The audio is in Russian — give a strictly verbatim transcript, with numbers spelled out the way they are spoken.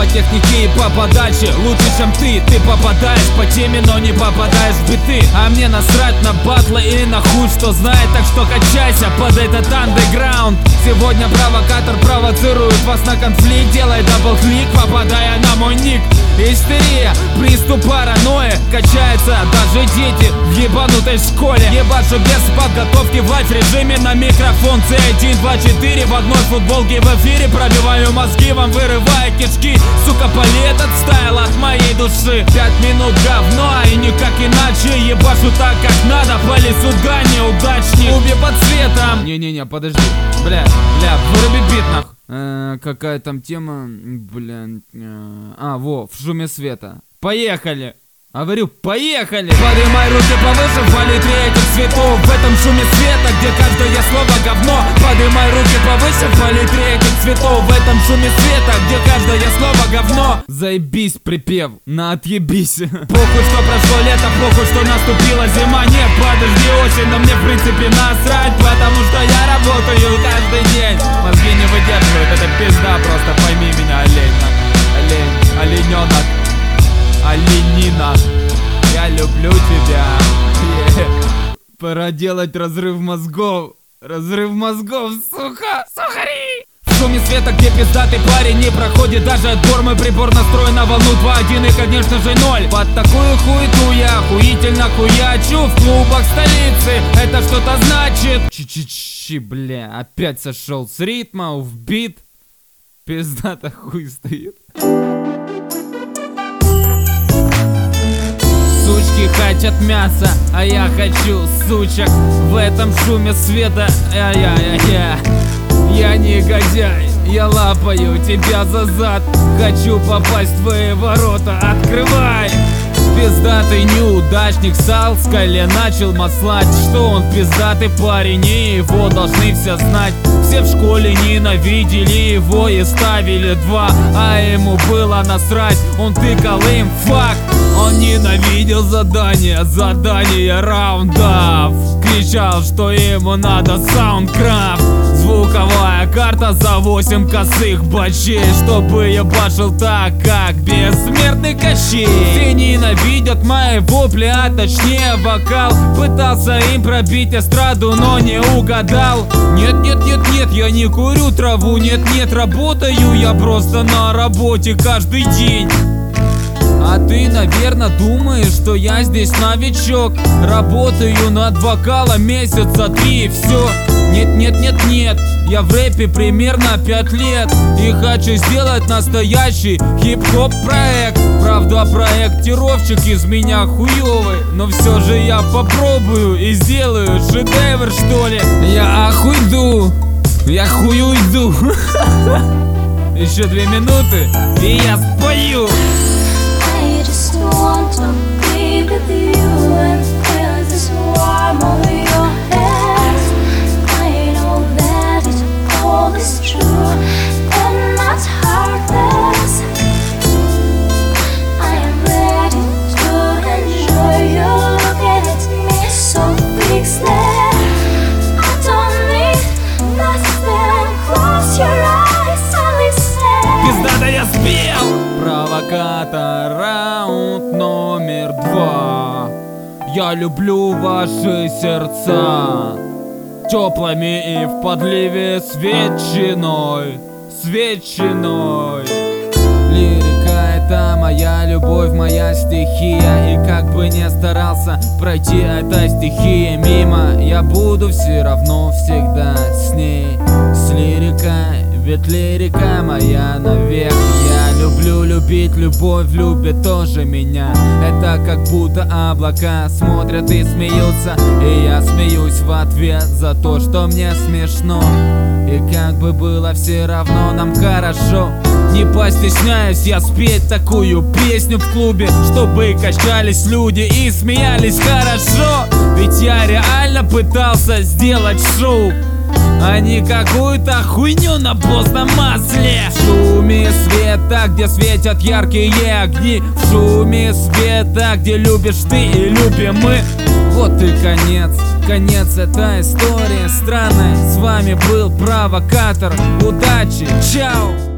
технике и по подаче лучше, чем ты. Ты попадаешь по теме, но не попадаешь в биты. А мне насрать на батлы и на хуй, что знает, так что качайся под этот андеграунд. Сегодня провокатор провоцирует вас на конфликт. Делай дабл-клик, попадая на мой ник. Истерия, приступ паранойи. Качается даже дети в ебанутой школе. Ебашу без подготовки, власть в режиме на микрофон. С один, два, четыре в одной футболке в эфире. Пробиваю мозги, вам вырывая кишки. Сука, палет отстайл от моей души. Пять минут говно, и никак иначе. Ебашу так, как надо, по лесу да, неудачник. Убей под светом. Не-не-не, подожди, бля, бля, выруби бит нахуй. Э, какая там тема, бля, э, а, во, в шуме света. Поехали! Говорю, поехали! Поднимай руки повыше в палитре этих цветов. В этом шуме света, где каждое слово говно. Поднимай руки повыше в палитре этих цветов. В этом шуме света, где каждое слово говно. Заебись припев, на отъебись. Похуй, что прошло лето, похуй, что наступила зима. Нет, подожди, осень, но мне в принципе насрать. Потому что я работаю каждый день. Мозги не выдерживают, это пизда, просто пойми меня, олень. Олень, олененок. Оленина, я люблю тебя. Yeah. Пора делать разрыв мозгов. Разрыв мозгов, сука, сухари. В шуме света, где пиздатый парень не проходит даже отбор. Мой прибор настроен на волну два один и, конечно же, ноль. Под такую хуету я охуительно хуячу в клубах столицы. Это что-то значит. Чи-чи-чи, бля, опять сошел с ритма в бит. Пиздата хуй стоит. Сучки хотят мяса, а я хочу сучек. В этом шуме света, я-я-я-я. Я негодяй, я лапаю тебя за зад. Хочу попасть в твои ворота, открывай. Пиздатый неудачник с Алскаля начал маслать, что он пиздатый парень и его должны все знать. Все в школе ненавидели его и ставили два, а ему было насрать, он тыкал им факт. Он ненавидел задания, задания раундов. Кричал, что ему надо саундкрафт. Звуковая карта за восемь косых бочей, чтобы я башил так, как бессмертный Кощей. Все ненавидят мои вопли, а точнее вокал. Пытался им пробить эстраду, но не угадал. Нет, нет, нет, нет, я не курю траву. Нет, нет, работаю я просто на работе каждый день. А ты, наверное, думаешь, что я здесь новичок. Работаю над вокалом месяца три и все. Нет, нет, нет, нет, я в рэпе примерно пять лет и хочу сделать настоящий хип-хоп проект. Правда, проектировщик из меня хуёвый, но все же я попробую и сделаю шедевр, что ли. Я охуйду, я хуй уйду. Еще две минуты и я спою. I just want to be with you and feel this warm over your head. I know that it all is true and not heartless. I am ready to enjoy you. Look at me so fixed. I don't need nothing. Close your eyes and listen. Пизда, да я спел! Провокатор, раунд номер два. Я люблю ваши сердца теплыми и в подливе с ветчиной, с ветчиной. Лирика — это моя любовь, моя стихия. И как бы не старался пройти этой стихии мимо, я буду все равно всегда с ней, с лирикой. Ведь лирика моя навек. Я люблю любить, любовь любит тоже меня. Это как будто облака смотрят и смеются, и я смеюсь в ответ за то, что мне смешно. И как бы было все равно нам хорошо. Не постесняюсь я спеть такую песню в клубе, чтобы качались люди и смеялись хорошо. Ведь я реально пытался сделать шоу, а не какую-то хуйню на постном масле. В шуме света, где светят яркие огни. В шуме света, где любишь ты и любим мы. Вот и конец, конец этой истории странной. С вами был Провокатор, удачи, чао.